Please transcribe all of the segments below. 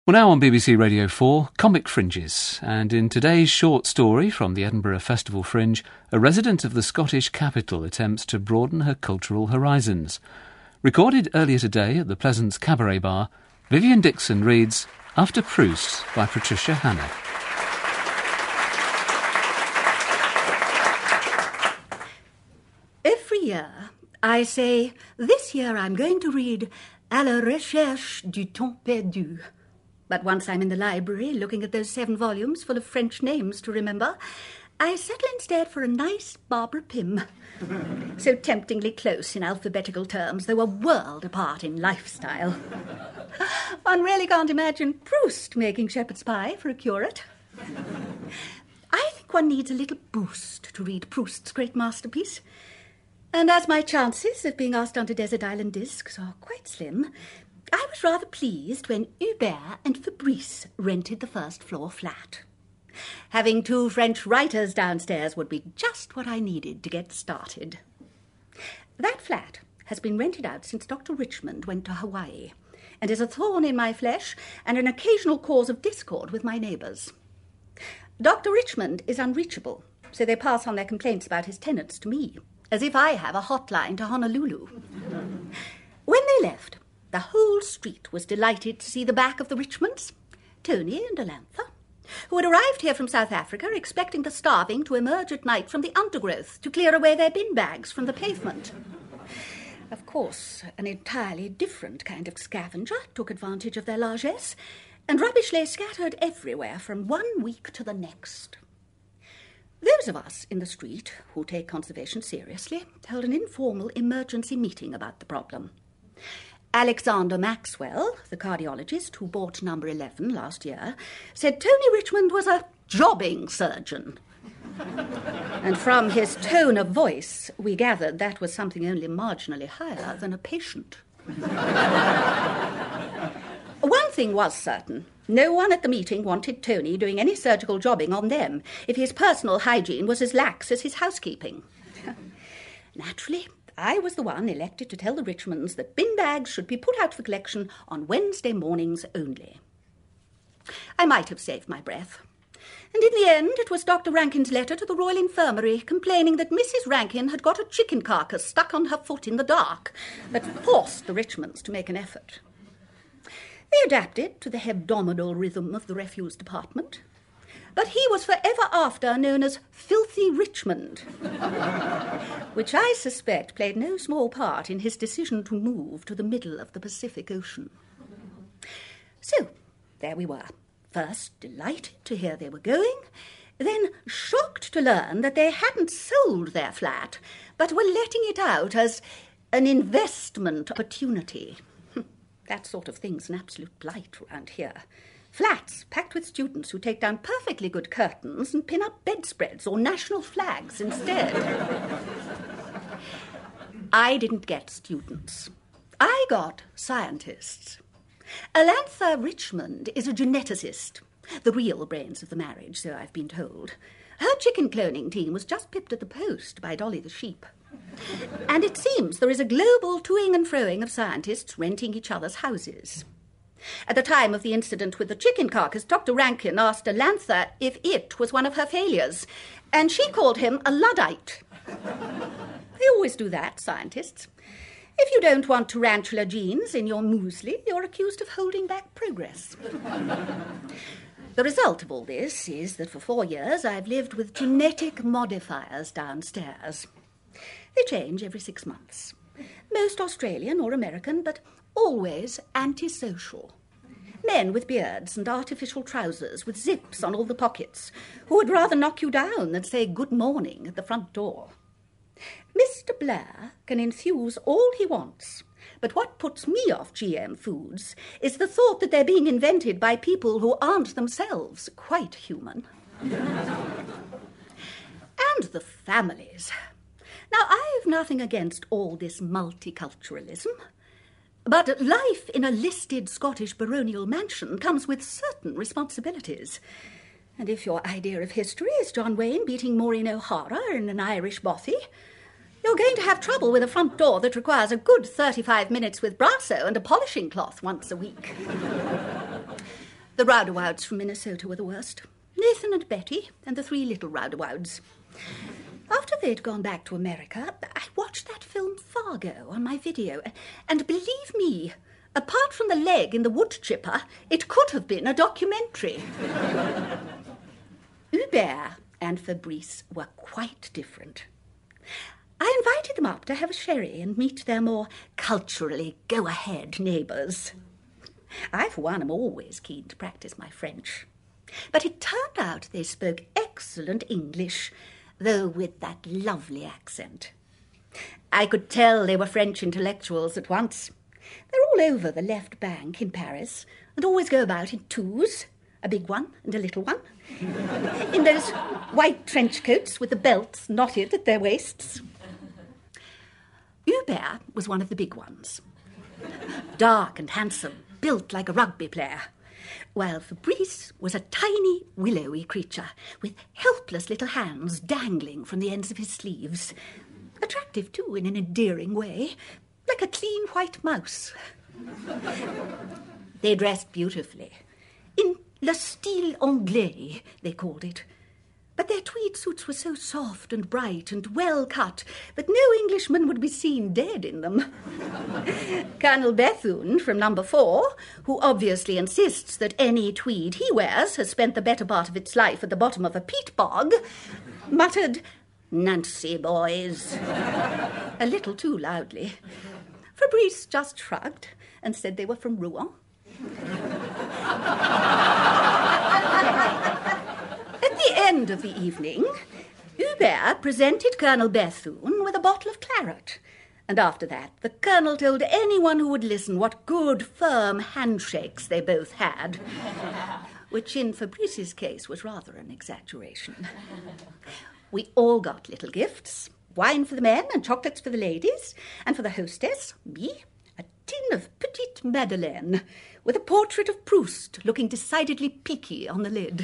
Well, now on BBC Radio 4, Comic Fringes. And in today's short story from the Edinburgh Festival Fringe, a resident of the Scottish capital attempts to broaden her cultural horizons. Recorded earlier today at the Pleasance Cabaret Bar, Vivian Dixon reads After Proust by Patricia Hannah. Every year I say, this year I'm going to read À la recherche du temps perdu. But once I'm in the library looking at those 7 volumes full of French names to remember, I settle instead for a nice Barbara Pym. So temptingly close in alphabetical terms, though a world apart in lifestyle. One really can't imagine Proust making shepherd's pie for a curate. I think one needs a little boost to read Proust's great masterpiece. And as my chances of being asked onto Desert Island Discs are quite slim, I was rather pleased when Hubert and Fabrice rented the first-floor flat. Having 2 French writers downstairs would be just what I needed to get started. That flat has been rented out since Dr. Richmond went to Hawaii, and is a thorn in my flesh and an occasional cause of discord with my neighbours. Dr. Richmond is unreachable, so they pass on their complaints about his tenants to me, as if I have a hotline to Honolulu. When they left, the whole street was delighted to see the back of the Richmonds, Tony and Alantha, who had arrived here from South Africa expecting the starving to emerge at night from the undergrowth to clear away their bin bags from the pavement. Of course, an entirely different kind of scavenger took advantage of their largesse, and rubbish lay scattered everywhere from one week to the next. Those of us in the street who take conservation seriously held an informal emergency meeting about the problem. Alexander Maxwell, the cardiologist who bought number 11 last year, said Tony Richmond was a jobbing surgeon. And from his tone of voice, we gathered that was something only marginally higher than a patient. One thing was certain. No one at the meeting wanted Tony doing any surgical jobbing on them if his personal hygiene was as lax as his housekeeping. Naturally, I was the one elected to tell the Richmonds that bin bags should be put out for collection on Wednesday mornings only. I might have saved my breath. And in the end, it was Dr. Rankin's letter to the Royal Infirmary complaining that Mrs. Rankin had got a chicken carcass stuck on her foot in the dark that forced the Richmonds to make an effort. They adapted to the hebdomadal rhythm of the refuse department, but he was forever after known as Filthy Richmond, which I suspect played no small part in his decision to move to the middle of the Pacific Ocean. So, there we were, first delighted to hear they were going, then shocked to learn that they hadn't sold their flat, but were letting it out as an investment opportunity. That sort of thing's an absolute blight around here. Flats packed with students who take down perfectly good curtains and pin up bedspreads or national flags instead. I didn't get students. I got scientists. Alantha Richmond is a geneticist, the real brains of the marriage, so I've been told. Her chicken cloning team was just pipped at the post by Dolly the sheep. And it seems there is a global toing and froing of scientists renting each other's houses. At the time of the incident with the chicken carcass, Dr. Rankin asked Alantha if it was one of her failures, and she called him a Luddite. They always do that, scientists. If you don't want tarantula genes in your muesli, you're accused of holding back progress. The result of all this is that for 4 years I've lived with genetic modifiers downstairs. They change every 6 months. Most Australian or American, but always antisocial. Men with beards and artificial trousers with zips on all the pockets, who would rather knock you down than say good morning at the front door. Mr. Blair can infuse all he wants, but what puts me off GM foods is the thought that they're being invented by people who aren't themselves quite human. And the families. Now, I've nothing against all this multiculturalism, but life in a listed Scottish baronial mansion comes with certain responsibilities. And if your idea of history is John Wayne beating Maureen O'Hara in an Irish bothy, you're going to have trouble with a front door that requires a good 35 minutes with Brasso and a polishing cloth once a week. The Rowdywouds from Minnesota were the worst. Nathan and Betty and the 3 little Rowdywouds. After they'd gone back to America, I watched that film Fargo on my video, and believe me, apart from the leg in the wood chipper, it could have been a documentary. Hubert and Fabrice were quite different. I invited them up to have a sherry and meet their more culturally go-ahead neighbours. I, for one, am always keen to practice my French. But it turned out they spoke excellent English, though with that lovely accent. I could tell they were French intellectuals at once. They're all over the left bank in Paris and always go about in twos, a big one and a little one, in those white trench coats with the belts knotted at their waists. Hubert was one of the big ones, dark and handsome, built like a rugby player, while Fabrice was a tiny, willowy creature with helpless little hands dangling from the ends of his sleeves. Attractive, too, in an endearing way, like a clean white mouse. They dressed beautifully. In le style anglais, they called it. But their tweed suits were so soft and bright and well cut that no Englishman would be seen dead in them. Colonel Bethune from number 4, who obviously insists that any tweed he wears has spent the better part of its life at the bottom of a peat bog, muttered, "Nancy, boys," a little too loudly. Fabrice just shrugged and said they were from Rouen. At the end of the evening, Hubert presented Colonel Bethune with a bottle of claret, and after that the Colonel told anyone who would listen what good, firm handshakes they both had, which in Fabrice's case was rather an exaggeration. We all got little gifts, wine for the men and chocolates for the ladies, and for the hostess, me, a tin of Petite Madeleine, with a portrait of Proust looking decidedly peaky on the lid.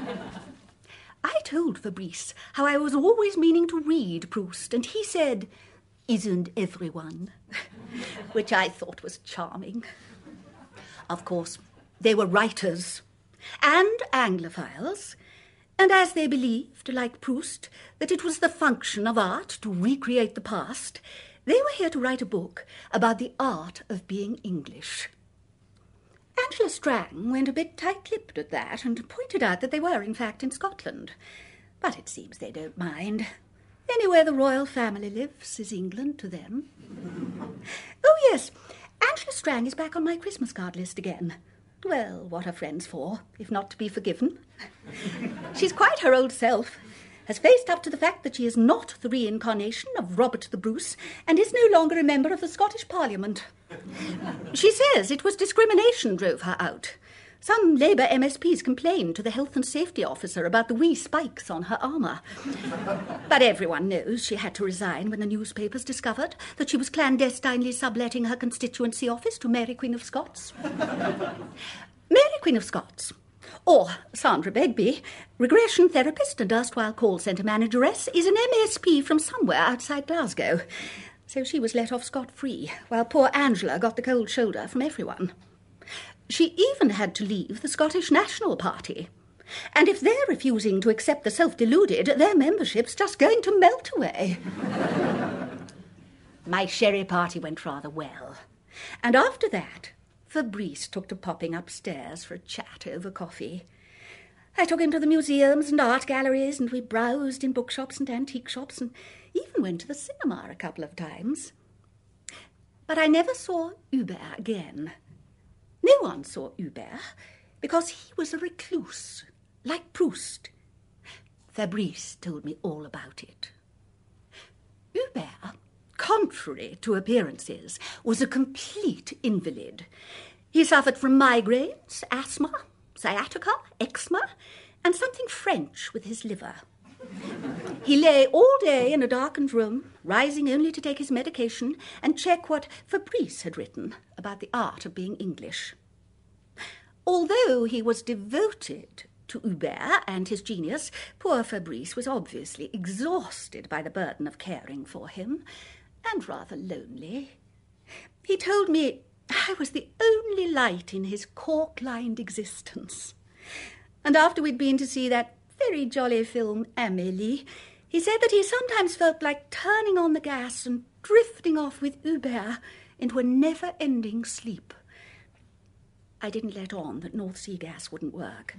I told Fabrice how I was always meaning to read Proust, and he said, "Isn't everyone?" which I thought was charming. Of course, they were writers and Anglophiles, and as they believed, like Proust, that it was the function of art to recreate the past, they were here to write a book about the art of being English. Angela Strang went a bit tight-lipped at that and pointed out that they were, in fact, in Scotland. But it seems they don't mind. Anywhere the royal family lives is England to them. Oh, yes, Angela Strang is back on my Christmas card list again. Well, what are friends for, if not to be forgiven? She's quite her old self, has faced up to the fact that she is not the reincarnation of Robert the Bruce and is no longer a member of the Scottish Parliament. She says it was discrimination drove her out. Some Labour MSPs complained to the Health and Safety Officer about the wee spikes on her armour. But everyone knows she had to resign when the newspapers discovered that she was clandestinely subletting her constituency office to Mary Queen of Scots. Mary Queen of Scots, or Sandra Begbie, regression therapist and erstwhile call centre manageress, is an MSP from somewhere outside Glasgow. So she was let off scot-free, while poor Angela got the cold shoulder from everyone. She even had to leave the Scottish National Party. And if they're refusing to accept the self-deluded, their membership's just going to melt away. My sherry party went rather well. And after that, Fabrice took to popping upstairs for a chat over coffee. I took him to the museums and art galleries, and we browsed in bookshops and antique shops, and even went to the cinema a couple of times. But I never saw Hubert again. No one saw Hubert, because he was a recluse, like Proust. Fabrice told me all about it. Hubert, contrary to appearances, was a complete invalid. He suffered from migraines, asthma, sciatica, eczema, and something French with his liver. He lay all day in a darkened room, rising only to take his medication and check what Fabrice had written about the art of being English. Although he was devoted to Hubert and his genius, poor Fabrice was obviously exhausted by the burden of caring for him, and rather lonely. He told me I was the only light in his cork-lined existence. And after we'd been to see that very jolly film, Amélie, he said that he sometimes felt like turning on the gas and drifting off with Hubert into a never-ending sleep. I didn't let on that North Sea gas wouldn't work.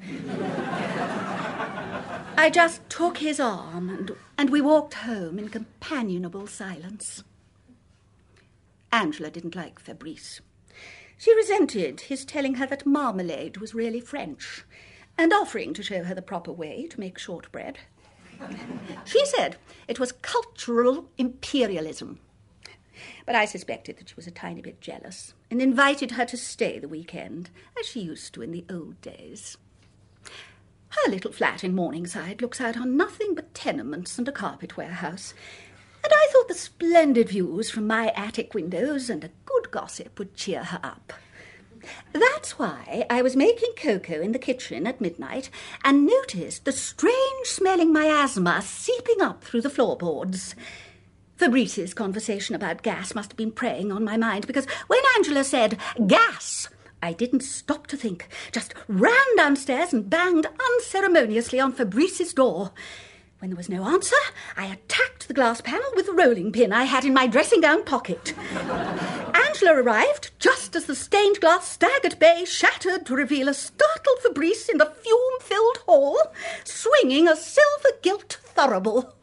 I just took his arm and we walked home in companionable silence. Angela didn't like Fabrice. She resented his telling her that marmalade was really French and offering to show her the proper way to make shortbread. She said it was cultural imperialism. But I suspected that she was a tiny bit jealous and invited her to stay the weekend, as she used to in the old days. Her little flat in Morningside looks out on nothing but tenements and a carpet warehouse, and I thought the splendid views from my attic windows and a good gossip would cheer her up. That's why I was making cocoa in the kitchen at midnight and noticed the strange-smelling miasma seeping up through the floorboards. Fabrice's conversation about gas must have been preying on my mind, because when Angela said, "Gas," I didn't stop to think, just ran downstairs and banged unceremoniously on Fabrice's door. When there was no answer, I attacked the glass panel with the rolling pin I had in my dressing-gown pocket. Angela arrived just as the stained glass stag at bay shattered to reveal a startled Fabrice in the fume-filled hall, swinging a silver-gilt thurible.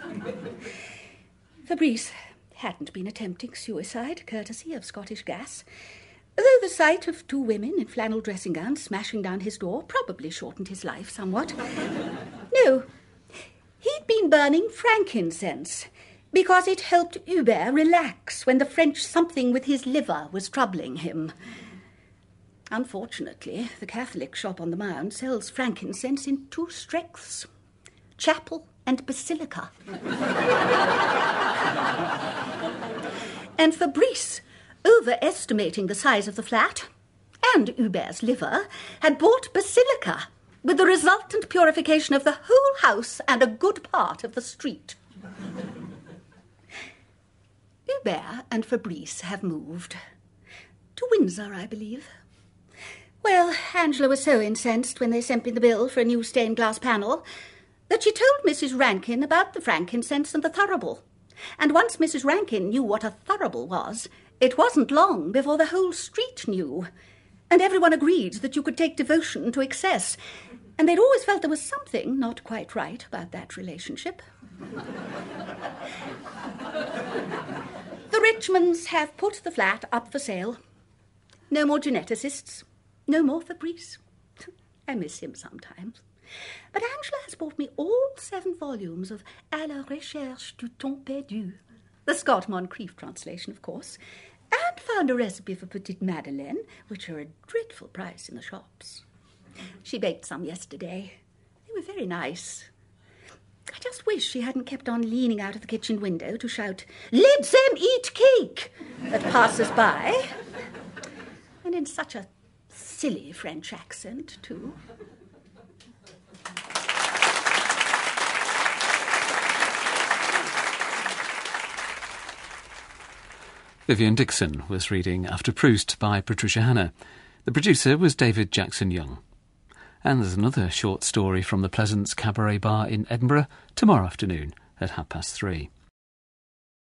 Fabrice hadn't been attempting suicide, courtesy of Scottish Gas, though the sight of two women in flannel dressing-gowns smashing down his door probably shortened his life somewhat. No, he'd been burning frankincense because it helped Hubert relax when the French something with his liver was troubling him. Unfortunately, the Catholic shop on the Mound sells frankincense in two strengths: chapel and basilica. And Fabrice, overestimating the size of the flat and Hubert's liver, had bought basilica, with the resultant purification of the whole house and a good part of the street. Hubert and Fabrice have moved. To Windsor, I believe. Well, Angela was so incensed when they sent me the bill for a new stained glass panel that she told Mrs. Rankin about the frankincense and the thurible. And once Mrs. Rankin knew what a thurible was, it wasn't long before the whole street knew. And everyone agreed that you could take devotion to excess. And they'd always felt there was something not quite right about that relationship. The Richmonds have put the flat up for sale. No more geneticists. No more Fabrice. I miss him sometimes. But Angela has bought me all 7 volumes of À la recherche du temps perdu, the Scott Moncrief translation, of course, and found a recipe for Petite Madeleine, which are a dreadful price in the shops. She baked some yesterday. They were very nice. I just wish she hadn't kept on leaning out of the kitchen window to shout, "Let them eat cake!" at passers-by. And in such a silly French accent, too. Vivian Dixon was reading After Proust by Patricia Hanna. The producer was David Jackson Young. And there's another short story from the Pleasance Cabaret Bar in Edinburgh tomorrow afternoon at 3:30.